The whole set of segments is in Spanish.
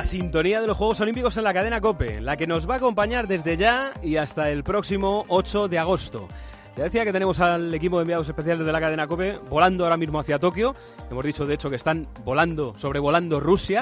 sintonía de los Juegos Olímpicos en la cadena COPE, la que nos va a acompañar desde ya y hasta el próximo 8 de agosto. Ya decía que tenemos al equipo de enviados especiales de la cadena COPE volando ahora mismo hacia Tokio. Hemos dicho, de hecho, que están sobrevolando Rusia.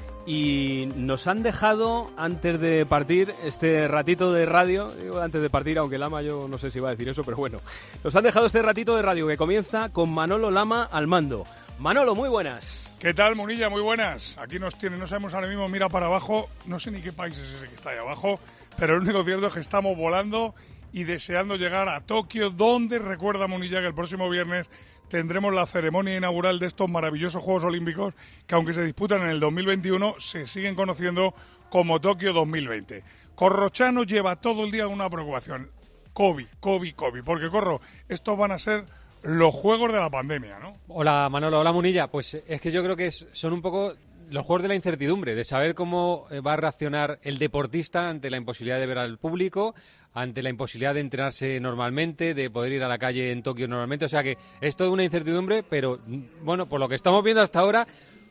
Y nos han dejado, antes de partir, este ratito de radio. Digo antes de partir, aunque Lama yo no sé si va a decir eso, pero bueno. Nos han dejado este ratito de radio que comienza con Manolo Lama al mando. Manolo, muy buenas. ¿Qué tal, Munilla? Muy buenas. Aquí nos tiene, no sabemos ahora mismo, mira para abajo. No sé ni qué país es ese que está ahí abajo, pero lo único cierto es que estamos volando y deseando llegar a Tokio, donde recuerda, Munilla, que el próximo viernes tendremos la ceremonia inaugural de estos maravillosos Juegos Olímpicos que, aunque se disputan en el 2021, se siguen conociendo como Tokio 2020. Corrochano lleva todo el día una preocupación. COVID. Porque, Corro, estos van a ser los Juegos de la pandemia, ¿no? Hola, Manolo. Hola, Munilla. Pues es que yo creo que son un poco los Juegos de la incertidumbre, de saber cómo va a reaccionar el deportista ante la imposibilidad de ver al público, ante la imposibilidad de entrenarse normalmente, de poder ir a la calle en Tokio normalmente. O sea que es toda una incertidumbre, pero bueno, por lo que estamos viendo hasta ahora,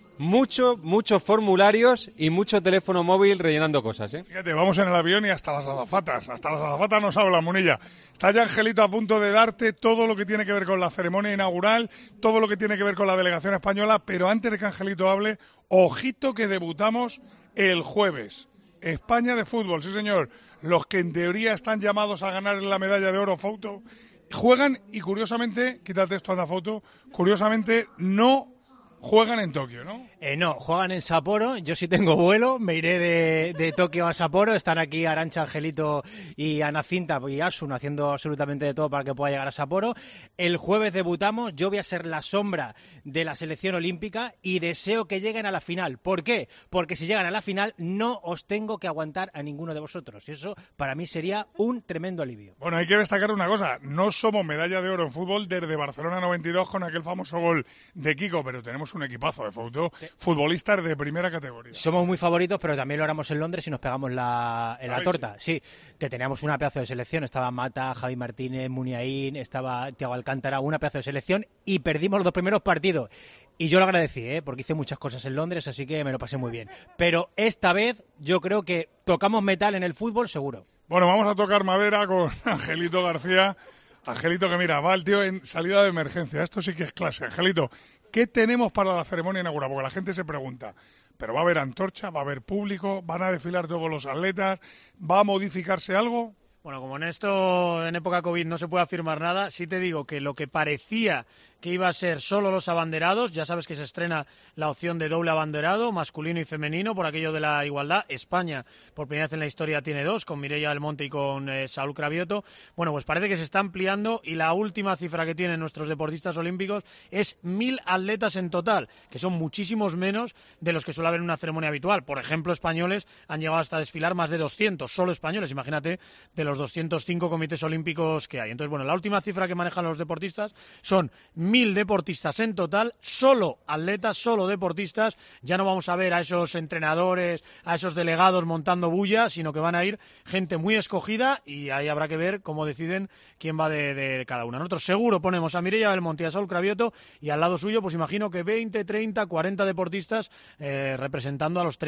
muchos formularios y mucho teléfono móvil rellenando cosas, ¿eh? Fíjate, vamos en el avión y hasta las azafatas nos hablan, Munilla. Está ya Angelito a punto de darte todo lo que tiene que ver con la ceremonia inaugural, todo lo que tiene que ver con la delegación española, pero antes de que Angelito hable, ojito que debutamos el jueves. España de fútbol, sí señor. Los que en teoría están llamados a ganar la medalla de oro foto, juegan y curiosamente, quítate esto, anda foto, curiosamente no juegan en Tokio, ¿no? No, juegan en Sapporo. Yo sí tengo vuelo, me iré de Tokio a Sapporo. Están aquí Arantxa, Angelito y Ana Cinta y Asun haciendo absolutamente de todo para que pueda llegar a Sapporo. El jueves debutamos. Yo voy a ser la sombra de la selección olímpica y deseo que lleguen a la final. ¿Por qué? Porque si llegan a la final no os tengo que aguantar a ninguno de vosotros. Y eso para mí sería un tremendo alivio. Bueno, hay que destacar una cosa. No somos medalla de oro en fútbol desde Barcelona 92 con aquel famoso gol de Kiko, pero tenemos un equipazo de foto, sí. Futbolistas de primera categoría. Somos muy favoritos, pero también lo haremos en Londres y nos pegamos la torta. Sí, que teníamos una pedazo de selección. Estaba Mata, Javi Martínez, Muniain, estaba Thiago Alcántara, una pedazo de selección y perdimos los 2 primeros partidos. Y yo lo agradecí, porque hice muchas cosas en Londres, así que me lo pasé muy bien. Pero esta vez yo creo que tocamos metal en el fútbol, seguro. Bueno, vamos a tocar madera con Angelito García. Angelito, que mira, va el tío en salida de emergencia. Esto sí que es clase. Angelito, ¿qué tenemos para la ceremonia inaugural? Porque la gente se pregunta, ¿pero va a haber antorcha? ¿Va a haber público? ¿Van a desfilar todos los atletas? ¿Va a modificarse algo? Bueno, como en época COVID no se puede afirmar nada, sí te digo que lo que parecía que iba a ser solo los abanderados, ya sabes que se estrena la opción de doble abanderado, masculino y femenino, por aquello de la igualdad. España, por primera vez en la historia, tiene 2, con Mireia del Monte y con Saúl Cravioto. Bueno, pues parece que se está ampliando y la última cifra que tienen nuestros deportistas olímpicos es 1.000 atletas en total, que son muchísimos menos de los que suele haber en una ceremonia habitual. Por ejemplo, españoles han llegado hasta desfilar más de 200, solo españoles, imagínate, de los 205 comités olímpicos que hay. Entonces, bueno, la última cifra que manejan los deportistas son 1.000 deportistas en total, solo atletas, solo deportistas. Ya no vamos a ver a esos entrenadores, a esos delegados montando bulla, sino que van a ir gente muy escogida y ahí habrá que ver cómo deciden quién va de cada una. Nosotros seguro ponemos a Mireia del Monte y a Saúl Cravioto y al lado suyo, pues imagino que 20, 30, 40 deportistas representando a los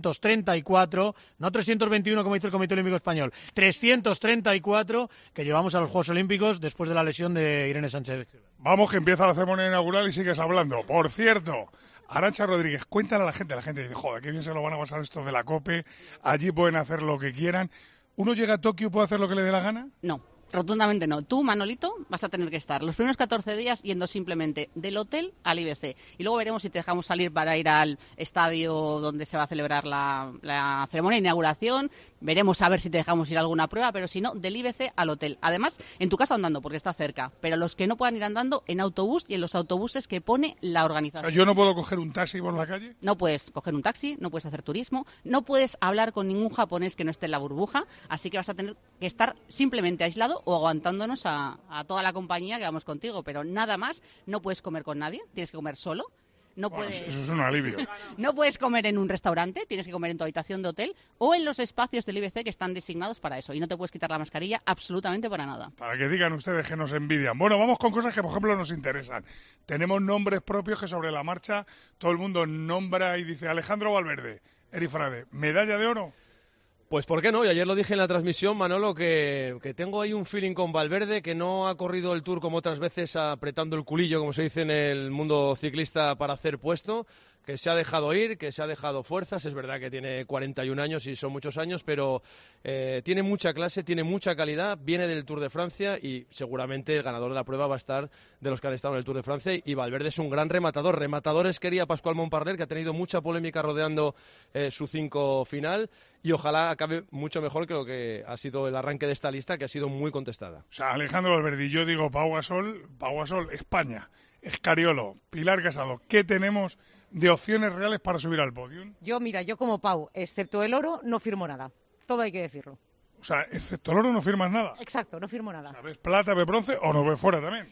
334, no 321 como dice el Comité Olímpico Español, 334 que llevamos a los Juegos Olímpicos después de la lesión de Irene Sánchez. Vamos, que empieza la ceremonia inaugural y sigues hablando. Por cierto, Arantxa Rodríguez, cuéntale a la gente dice, joder, qué bien se lo van a pasar estos de la COPE, allí pueden hacer lo que quieran. ¿Uno llega a Tokio y puede hacer lo que le dé la gana? No. Rotundamente no. Tú, Manolito, vas a tener que estar los primeros 14 días yendo simplemente del hotel al IBC. Y luego veremos si te dejamos salir para ir al estadio donde se va a celebrar la ceremonia de inauguración. Veremos a ver si te dejamos ir a alguna prueba, pero si no, del IBC al hotel. Además, en tu caso andando, porque está cerca. Pero los que no puedan ir andando, en autobús y en los autobuses que pone la organización. O sea, ¿yo no puedo coger un taxi por la calle? No puedes coger un taxi, no puedes hacer turismo, no puedes hablar con ningún japonés que no esté en la burbuja, así que vas a tener que estar simplemente aislado o aguantándonos a toda la compañía que vamos contigo, pero nada más. No puedes comer con nadie, tienes que comer solo. No puedes, eso es un alivio. No puedes comer en un restaurante, tienes que comer en tu habitación de hotel o en los espacios del IBC que están designados para eso. Y no te puedes quitar la mascarilla absolutamente para nada. Para que digan ustedes que nos envidian. Bueno, vamos con cosas que, por ejemplo, nos interesan. Tenemos nombres propios que sobre la marcha todo el mundo nombra y dice Alejandro Valverde. Eri Frade, ¿medalla de oro? Pues ¿por qué no? Y ayer lo dije en la transmisión, Manolo, que tengo ahí un feeling con Valverde, que no ha corrido el Tour como otras veces apretando el culillo, como se dice en el mundo ciclista, para hacer puesto, que se ha dejado ir, que se ha dejado fuerzas. Es verdad que tiene 41 años y son muchos años, pero tiene mucha clase, tiene mucha calidad, viene del Tour de Francia y seguramente el ganador de la prueba va a estar de los que han estado en el Tour de Francia. Y Valverde es un gran rematador. Rematadores quería Pascual Montparler, que ha tenido mucha polémica rodeando su 5 final, y ojalá acabe mucho mejor que lo que ha sido el arranque de esta lista, que ha sido muy contestada. O sea, Alejandro Valverde, y yo digo Pau Gasol, España, Escariolo, Pilar Casado, ¿qué tenemos de opciones reales para subir al podio? Yo como Pau, excepto el oro, no firmo nada. Todo hay que decirlo. O sea, excepto el oro no firmas nada. Exacto, no firmo nada. O sea, ¿ves plata, ves bronce o no ves fuera también?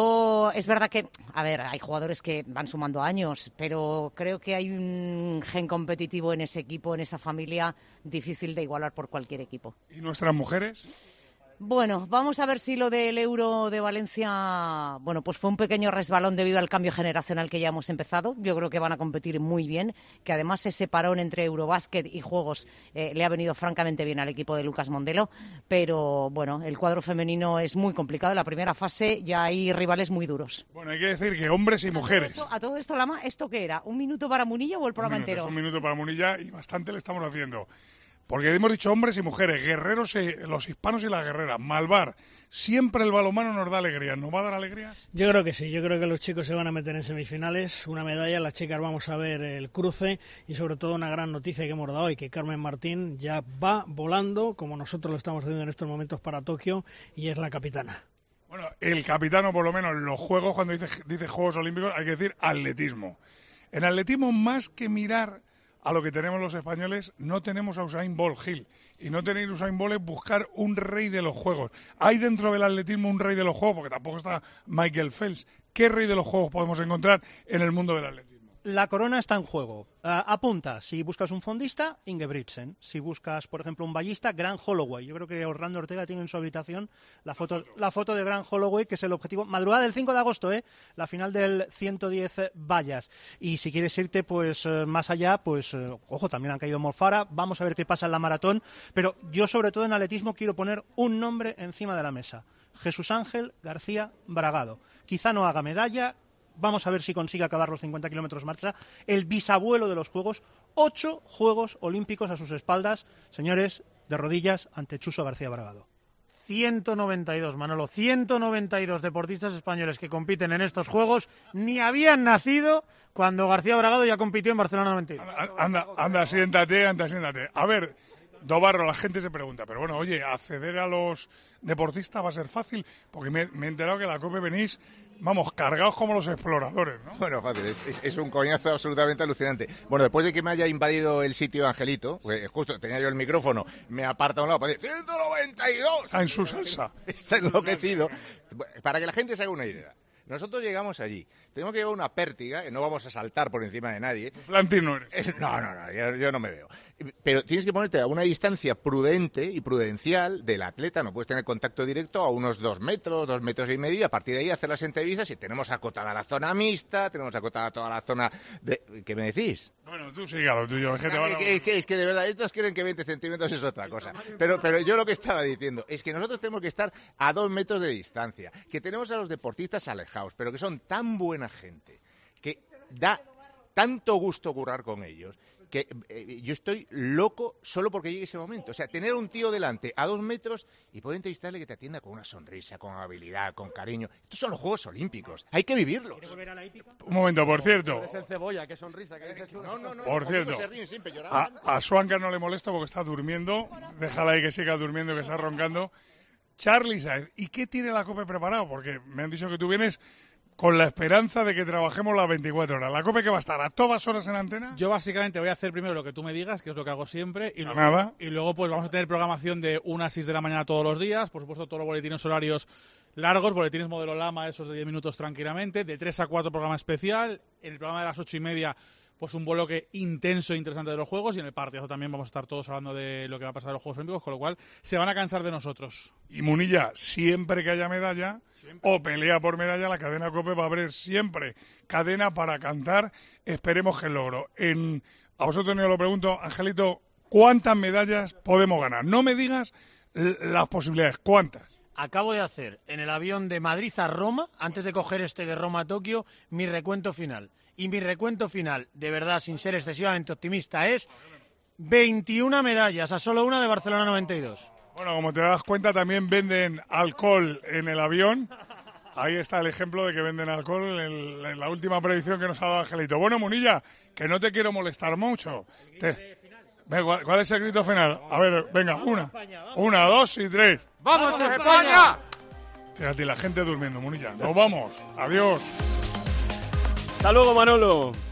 Es verdad que, a ver, hay jugadores que van sumando años, pero creo que hay un gen competitivo en ese equipo, en esa familia, difícil de igualar por cualquier equipo. ¿Y nuestras mujeres? Bueno, vamos a ver si lo del Euro de Valencia, bueno, pues fue un pequeño resbalón debido al cambio generacional que ya hemos empezado. Yo creo que van a competir muy bien, que además ese parón entre Eurobásquet y Juegos le ha venido francamente bien al equipo de Lucas Mondelo, pero bueno, el cuadro femenino es muy complicado. En la primera fase ya hay rivales muy duros. Bueno, hay que decir que hombres y mujeres. A todo esto, Lama, ¿esto qué era? ¿Un minuto para Munilla o el programa entero? Es un minuto para Munilla y bastante le estamos haciendo. Porque hemos dicho hombres y mujeres, guerreros, los hispanos y las guerreras. Malvar, siempre el balonmano nos da alegría. ¿Nos va a dar alegría? Yo creo que sí, yo creo que los chicos se van a meter en semifinales, una medalla, las chicas vamos a ver el cruce y sobre todo una gran noticia que hemos dado hoy, que Carmen Martín ya va volando, como nosotros lo estamos haciendo en estos momentos para Tokio, y es la capitana. Bueno, el capitano, por lo menos, en los Juegos, cuando dice Juegos Olímpicos, hay que decir atletismo. En atletismo, más que mirar a lo que tenemos los españoles, no tenemos a Usain Bolt, Gil. Y no tener Usain Bolt es buscar un rey de los Juegos. ¿Hay dentro del atletismo un rey de los Juegos? Porque tampoco está Michael Phelps. ¿Qué rey de los Juegos podemos encontrar en el mundo del atletismo? La corona está en juego. Apunta, si buscas un fondista, Ingebrigtsen. Si buscas, por ejemplo, un ballista, Grant Holloway. Yo creo que Orlando Ortega tiene en su habitación la foto de Grant Holloway, que es el objetivo. Madrugada del 5 de agosto, la final del 110 vallas. Y si quieres irte pues más allá, pues ojo, también han caído Morfara. Vamos a ver qué pasa en la maratón. Pero yo, sobre todo en atletismo, quiero poner un nombre encima de la mesa. Jesús Ángel García Bragado. Quizá no haga medalla. Vamos a ver si consigue acabar los 50 kilómetros marcha. El bisabuelo de los Juegos. 8 Juegos Olímpicos a sus espaldas. Señores, de rodillas ante Chuso García Bragado. 192, Manolo. 192 deportistas españoles que compiten en estos Juegos ni habían nacido cuando García Bragado ya compitió en Barcelona 92. Anda, siéntate. A ver, Dobarro, la gente se pregunta, pero bueno, oye, acceder a los deportistas va a ser fácil, porque me he enterado que la COPE venís, vamos, cargados como los exploradores, ¿no? Bueno, fácil, es un coñazo absolutamente alucinante. Bueno, después de que me haya invadido el sitio Angelito, pues justo tenía yo el micrófono, me aparta a un lado para decir ¡192! Está en su salsa. Está enloquecido. Para que la gente se haga una idea. Nosotros llegamos allí, tenemos que llevar una pértiga, que no vamos a saltar por encima de nadie. Plantín no eres. No, yo no me veo. Pero tienes que ponerte a una distancia prudente y prudencial del atleta, no puedes tener contacto directo a unos 2 metros, 2 metros y medio, y a partir de ahí hacer las entrevistas y tenemos acotada la zona mixta, tenemos acotada toda la zona de... ¿Qué me decís? Bueno, tú sigue a lo tuyo. Es que de verdad, estos creen que 20 centímetros es otra cosa. Pero yo lo que estaba diciendo es que nosotros tenemos que estar a 2 metros de distancia, que tenemos a los deportistas alejados, pero que son tan buena gente, que da tanto gusto currar con ellos, que yo estoy loco solo porque llegue ese momento. O sea, tener un tío delante a 2 metros y poder entrevistarle, que te atienda con una sonrisa, con amabilidad, con cariño. Estos son los Juegos Olímpicos. Hay que vivirlos. Un momento, por cierto. Es el cebolla, qué sonrisa. No. Por cierto, a Suanca no le molesto porque está durmiendo. Déjala ahí que siga durmiendo, que está roncando. Charly Sáez, ¿y qué tiene la COPE preparado? Porque me han dicho que tú vienes con la esperanza de que trabajemos las 24 horas. ¿La COPE que va a estar a todas horas en antena? Yo básicamente voy a hacer primero lo que tú me digas, que es lo que hago siempre, y luego pues vamos a tener programación de 1 a 6 de la mañana todos los días, por supuesto todos los boletines horarios largos, boletines modelo Lama, esos de 10 minutos tranquilamente, de 3 a 4 programa especial, en el programa de las 8:30 pues un bloque intenso e interesante de los Juegos, y en el partidazo también vamos a estar todos hablando de lo que va a pasar en los Juegos Olímpicos, con lo cual se van a cansar de nosotros. Y Munilla, siempre que haya medalla o pelea por medalla, la cadena COPE va a abrir siempre cadena para cantar. Esperemos que logro. En a vosotros no os lo pregunto, Angelito, ¿cuántas medallas podemos ganar? No me digas las posibilidades, ¿cuántas? Acabo de hacer en el avión de Madrid a Roma, antes de coger este de Roma a Tokio, mi recuento final. Y mi recuento final, de verdad, sin ser excesivamente optimista, es 21 medallas, a solo una de Barcelona 92. Bueno, como te das cuenta, también venden alcohol en el avión. Ahí está el ejemplo de que venden alcohol en la última predicción que nos ha dado Angelito. Bueno, Munilla, que no te quiero molestar mucho. Venga, ¿cuál es el grito final? A ver, venga, una, dos y tres. ¡Vamos, España! Fíjate, la gente durmiendo, Munilla. Nos vamos. Adiós. Hasta luego, Manolo.